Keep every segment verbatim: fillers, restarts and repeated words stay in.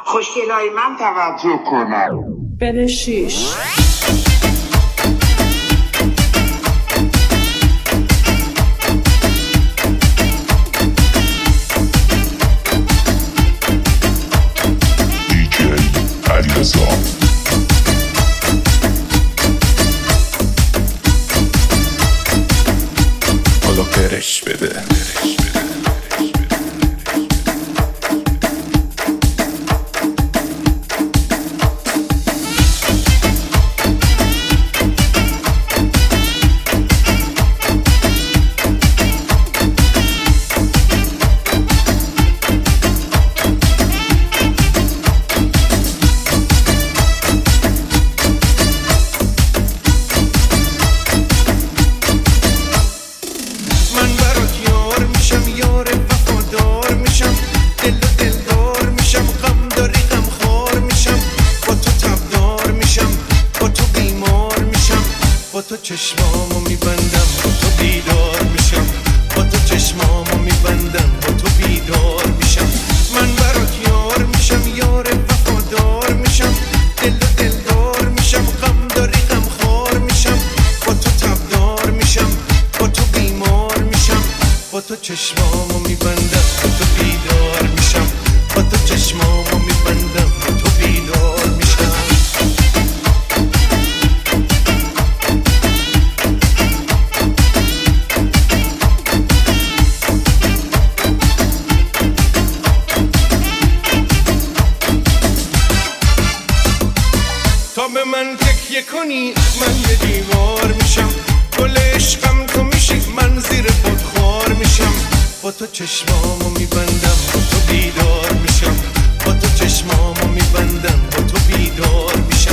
خوشگلای من توجه کنم. بده شیش. حالا برش بده. تو چشمامو میبندم با تو بیدار میشم، با تو چشمامو میبندم با تو بیدار میشم. من برات یار میشم، یار وفادار میشم، دل و دلدار میشم، غم داری غم خار میشم، با تو تبدار میشم، با تو بیمار میشم، با تو چشمامو میبندم با تو بیدار میشم، با تو چشمامو میبندم با تو بیدار میشم. تا به من تکیه کنی من یه دیوار میشم، گل عشقم تو میشی من زیر خودخوار میشم، با تو چشمامو میبندم با تو بیدار میشم، با تو چشمامو میبندم با تو بیدار میشم.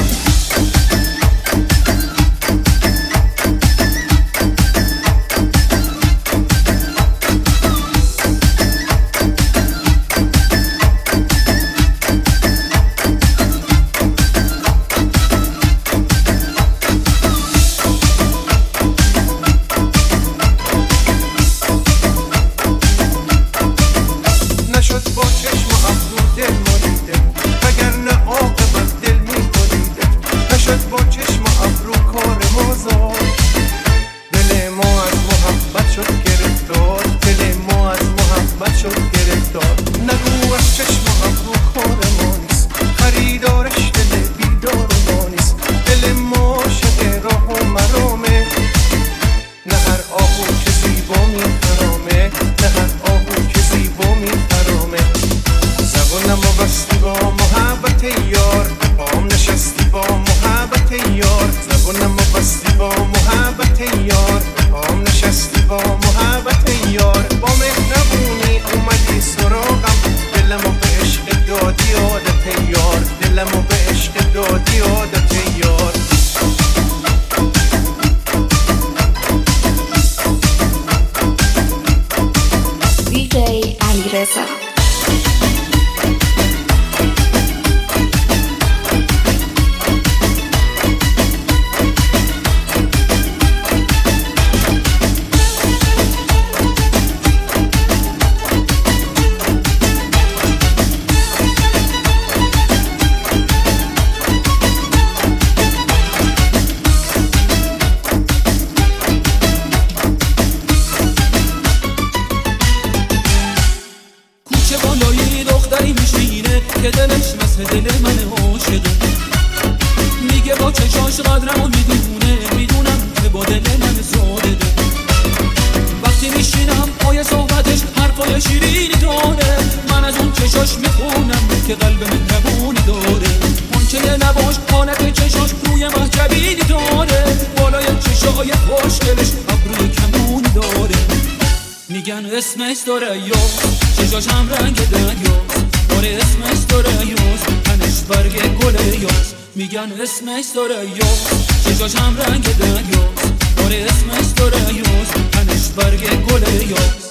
اسمش دریاست، چشاش هم رنگ دریاست، آره اسمش دریاست، تنش برگ گل یاست. میگن اسمش دریاست، چشاش هم رنگ دریاست، آره اسمش دریاست، تنش برگ گل یاست.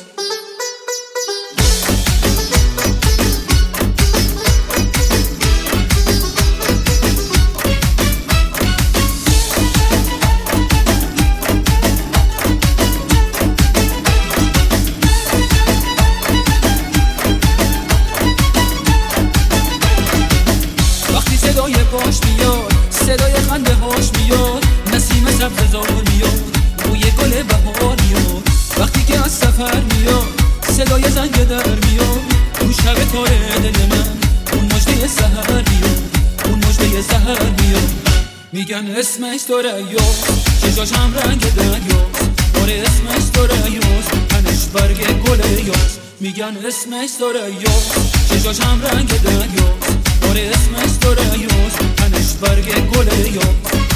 هاش میاد، صدای خنده هاش میاد، نسیم سبززار میاد، بوی گل بهار میاد. وقتی که از سفر میاد صدای زنگ در میاد، اون شب تاره دل من اون مژده سحر میاد، اون مژده سحر میاد. میگن اسمش ثریاست، چشاش هم رنگ دریاست، آره اسمش ثریاست، تنش برگ گل یاست. میگن اسمش ثریاست، چشاش هم رنگ دریاست، آره اسمش ثریاست، تنش برگ گل یاست.